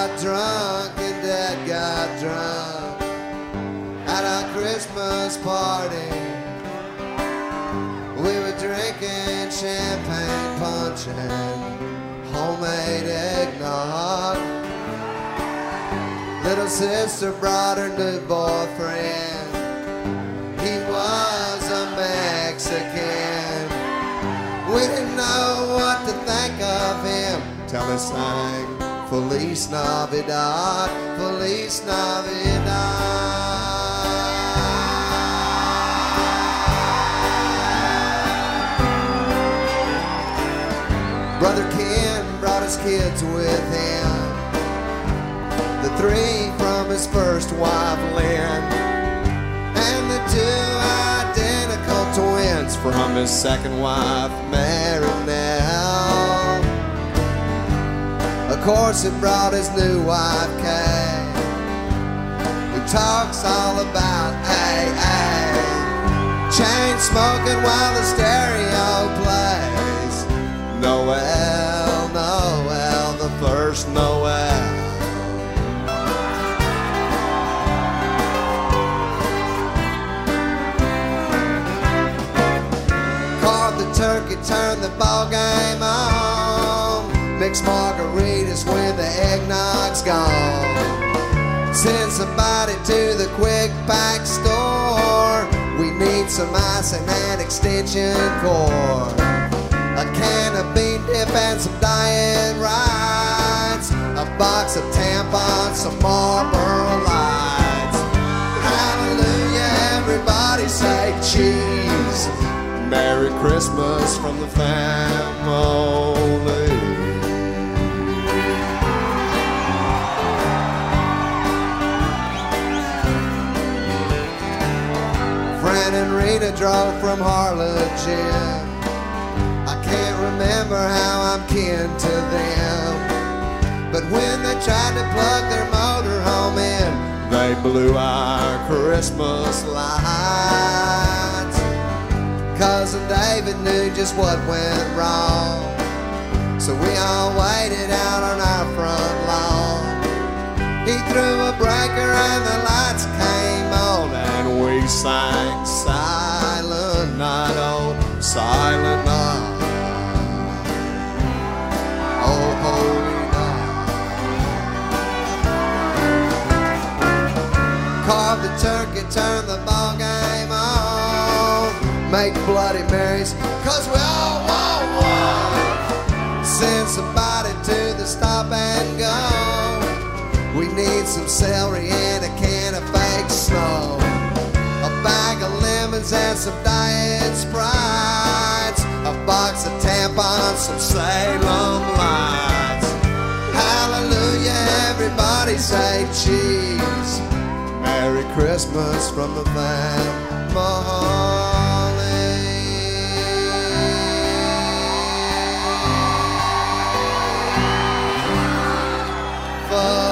got drunk and Dad got drunk at our Christmas party. We were drinking champagne punch and homemade eggnog. Little sister brought her new boyfriend. He was a Mexican. We didn't know what to think of him till he sang Feliz Navidad, Feliz Navidad. Brother Ken brought his kids with him, the 3 from his first wife Lynn, and the 2 identical twins from his second wife Marinelle. Of course he brought his new wife Kay, who talks all about AA, chain smoking while the stereo plays Noel, Noel, the first Noel. Carved the turkey, turned the ball game on, mixed margaritas when the eggnog's gone. Send somebody to the quick pack store. We need some icing and extension cord, a can of bean dip and some diet rides, a box of tampons, some Marlboro Lights. Hallelujah, everybody say cheese. Merry Christmas from the family. Fran and Rita drove from Harlingen. I can't remember how I'm kin to them, but when they tried to plug their motorhome in, they blew our Christmas lights. Cousin David knew just what went wrong, so we all waited out on our front lawn. He threw a breaker and the lights came on, and we sang Silent Night, oh, Silent Night. Oh, holy night. Carve the turkey, turn the ball game on, make Bloody Marys, 'cause we all want one. Send somebody to the stop and go. We need some celery and a can of fake snow, a bag of lemons and some diet Sprites, a box of tampons, some Salem Lights. Hallelujah, everybody say cheese. Merry Christmas from the family.